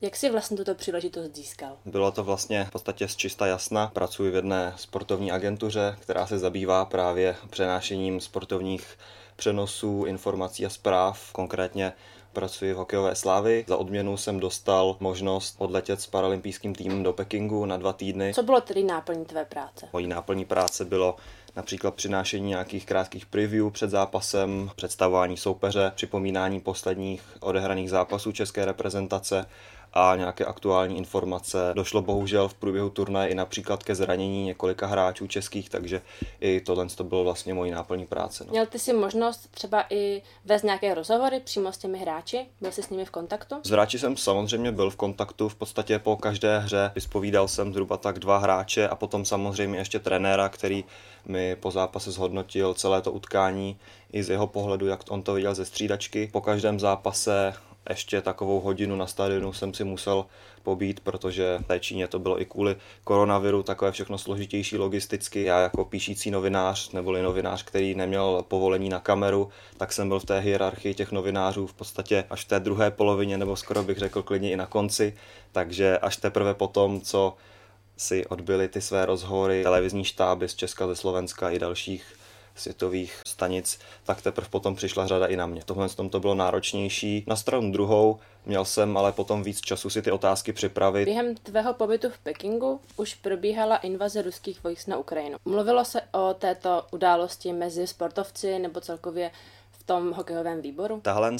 Jak jsi vlastně tuto příležitost získal? Bylo to vlastně v podstatě z čista jasna. Pracuji v jedné sportovní agentuře, která se zabývá právě přenášením sportovních přenosů, informací a zpráv. Konkrétně pracuji v hokejové Slavii. Za odměnu jsem dostal možnost odletět s paralympijským týmem do Pekingu na 2 týdny. Co bylo tedy náplní tvé práce? Mojí náplní práce bylo například přinášení nějakých krátkých preview před zápasem, představování soupeře, připomínání posledních odehraných zápasů české reprezentace a nějaké aktuální informace. Došlo bohužel v průběhu turnaje i například ke zranění několika hráčů českých, takže i tohle to bylo vlastně mojí náplní práce. Měl ty si možnost třeba i vést nějaké rozhovory přímo s těmi hráči? Byl jsi s nimi v kontaktu? S hráči jsem samozřejmě byl v kontaktu, v podstatě po každé hře vyspovídal jsem zhruba tak 2 hráče a potom samozřejmě ještě trenéra, který mi po zápase zhodnotil celé to utkání i z jeho pohledu, jak on to viděl ze střídačky. Po každém zápase ještě takovou hodinu na stadionu jsem si musel pobít, protože v té Číně to bylo i kvůli koronaviru takové všechno složitější logisticky. Já jako píšící novinář, neboli novinář, který neměl povolení na kameru, tak jsem byl v té hierarchii těch novinářů v podstatě až v té druhé polovině, nebo skoro bych řekl klidně i na konci, takže až teprve potom, co si odbyli ty své rozhovory televizní štáby z Česka, ze Slovenska i dalších světových stanic, tak teprve potom přišla řada i na mě. Tohle to bylo náročnější. Na stranu druhou měl jsem ale potom víc času si ty otázky připravit. Během tvého pobytu v Pekingu už probíhala invaze ruských vojsk na Ukrajinu. Mluvilo se o této události mezi sportovci nebo celkově v tom hokejovém výboru? Tahle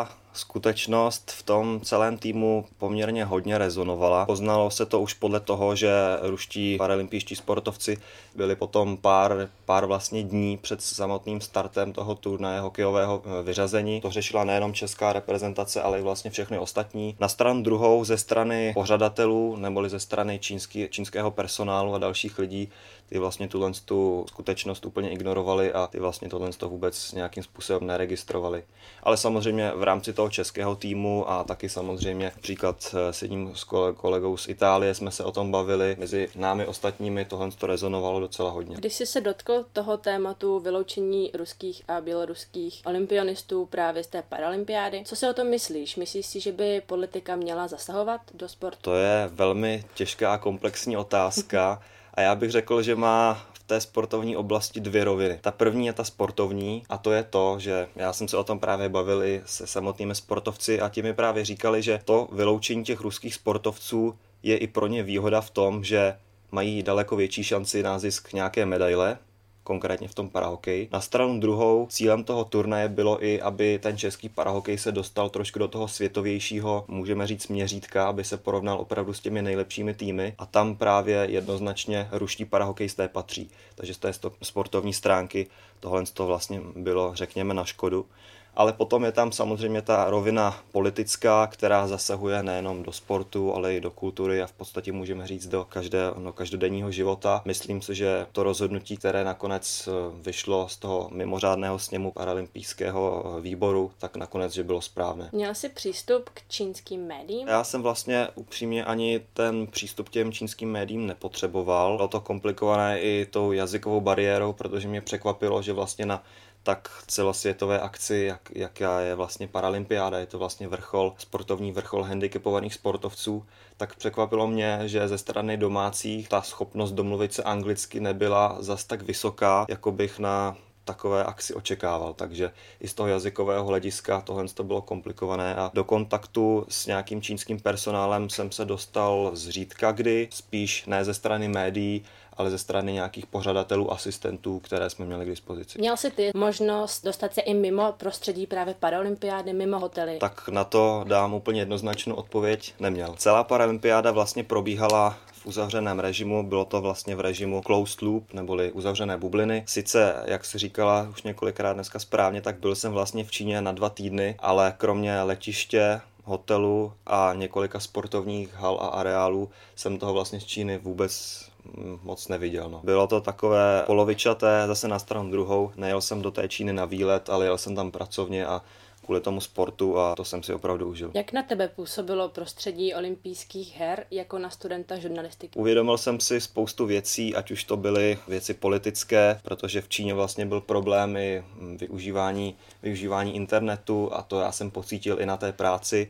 skutečnost v tom celém týmu poměrně hodně rezonovala. Poznalo se to už podle toho, že ruští paralympijští sportovci byli potom pár vlastně dní před samotným startem toho turnaje hokejového vyřazení. To řešila nejenom česká reprezentace, ale i vlastně všechny ostatní. Na stranu druhou ze strany pořadatelů neboli ze strany čínského personálu a dalších lidí ty vlastně tu skutečnost úplně ignorovali a ty vlastně tohle vůbec nějakým způsobem neregistrovali. Ale samozřejmě v rámci toho českého týmu a taky samozřejmě příklad s jedním kolegou z Itálie jsme se o tom bavili. Mezi námi ostatními tohle to rezonovalo docela hodně. Když jsi se dotkl toho tématu vyloučení ruských a běloruských olympionistů právě z té paralympiády, co si o tom myslíš? Myslíš si, že by politika měla zasahovat do sportu? To je velmi těžká a komplexní otázka. A já bych řekl, že má v té sportovní oblasti 2 roviny. Ta první je ta sportovní a to je to, že já jsem se o tom právě bavil i se samotnými sportovci a ti mi právě říkali, že to vyloučení těch ruských sportovců je i pro ně výhoda v tom, že mají daleko větší šanci na zisk nějaké medaile, konkrétně v tom parahokeji. Na stranu druhou cílem toho turnaje bylo i, aby ten český parahokej se dostal trošku do toho světovějšího, můžeme říct měřítka, aby se porovnal opravdu s těmi nejlepšími týmy a tam právě jednoznačně ruští parahokejisté patří. Takže z té sportovní stránky tohle vlastně bylo, řekněme, na škodu. Ale potom je tam samozřejmě ta rovina politická, která zasahuje nejenom do sportu, ale i do kultury a v podstatě můžeme říct do každodenního života. Myslím si, že to rozhodnutí, které nakonec vyšlo z toho mimořádného sněmu paralympijského výboru, tak nakonec, že bylo správné. Měl jsi přístup k čínským médiím? Já jsem vlastně upřímně ani ten přístup k těm čínským médiím nepotřeboval. Bylo to komplikované i tou jazykovou bariérou, protože mě překvapilo, že vlastně na tak celosvětové akci, jaká je vlastně paralympiáda, je to vlastně sportovní vrchol handicapovaných sportovců, tak překvapilo mě, že ze strany domácích ta schopnost domluvit se anglicky nebyla zas tak vysoká, jako bych na takové akci očekával, takže i z toho jazykového hlediska tohle to bylo komplikované a do kontaktu s nějakým čínským personálem jsem se dostal zřídka kdy, spíš ne ze strany médií, ale ze strany nějakých pořadatelů, asistentů, které jsme měli k dispozici. Měl jsi ty možnost dostat se i mimo prostředí právě paralympiády, mimo hotely? Tak na to dám úplně jednoznačnou odpověď, neměl. Celá paralympiáda vlastně probíhala v uzavřeném režimu, bylo to vlastně v režimu closed loop, neboli uzavřené bubliny. Sice, jak si říkala už několikrát dneska správně, tak byl jsem vlastně v Číně na 2 týdny, ale kromě letiště, hotelu a několika sportovních hal a areálů jsem toho vlastně z Číny vůbec moc neviděl. No. Bylo to takové polovičaté, zase na stranu druhou. Nejel jsem do té Číny na výlet, ale jel jsem tam pracovně a kvůli tomu sportu a to jsem si opravdu užil. Jak na tebe působilo prostředí olympijských her jako na studenta žurnalistiky? Uvědomil jsem si spoustu věcí, ať už to byly věci politické, protože v Číně vlastně byl problém i využívání internetu a to já jsem pocítil i na té práci,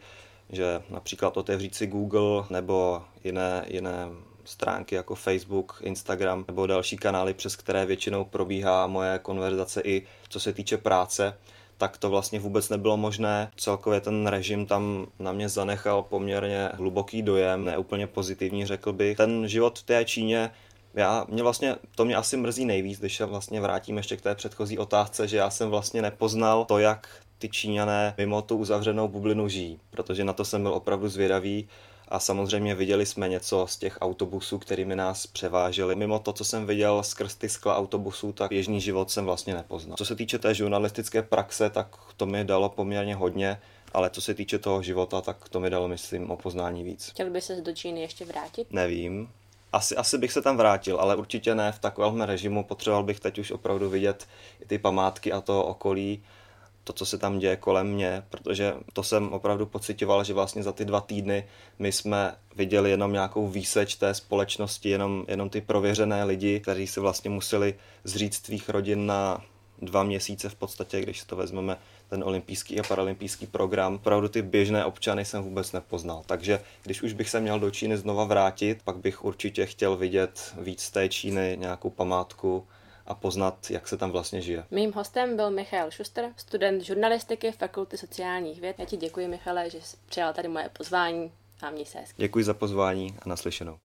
že například otevřít si Google nebo jiné stránky jako Facebook, Instagram nebo další kanály, přes které většinou probíhá moje konverzace i co se týče práce, tak to vlastně vůbec nebylo možné. Celkově ten režim tam na mě zanechal poměrně hluboký dojem, neúplně pozitivní, řekl bych. Ten život v té Číně, to mě asi mrzí nejvíc, když se vlastně vrátím ještě k té předchozí otázce, že já jsem vlastně nepoznal to, jak ty Číňané mimo tu uzavřenou bublinu žijí, protože na to jsem byl opravdu zvědavý. A samozřejmě viděli jsme něco z těch autobusů, kterými nás převáželi. Mimo to, co jsem viděl skrz ty skla autobusů, tak běžný život jsem vlastně nepoznal. Co se týče té žurnalistické praxe, tak to mi dalo poměrně hodně, ale co se týče toho života, tak to mi dalo, myslím, o poznání víc. Chtěl by ses do Číny ještě vrátit? Nevím. Asi bych se tam vrátil, ale určitě ne v takovém režimu. Potřeboval bych teď už opravdu vidět i ty památky a to okolí, to, co se tam děje kolem mě, protože to jsem opravdu pocitoval, že vlastně za ty 2 týdny my jsme viděli jenom nějakou výseč té společnosti, jenom ty prověřené lidi, kteří se vlastně museli zříct svých rodin na 2 měsíce v podstatě, když to vezmeme ten olympijský a paralympijský program. Opravdu ty běžné občany jsem vůbec nepoznal. Takže když už bych se měl do Číny znova vrátit, pak bych určitě chtěl vidět víc té Číny, nějakou památku a poznat, jak se tam vlastně žije. Mým hostem byl Michal Šuster, student žurnalistiky Fakulty sociálních věd. Já ti děkuji, Michale, že jsi přijal tady moje pozvání a měj se hezky. Děkuji za pozvání a naslyšenou.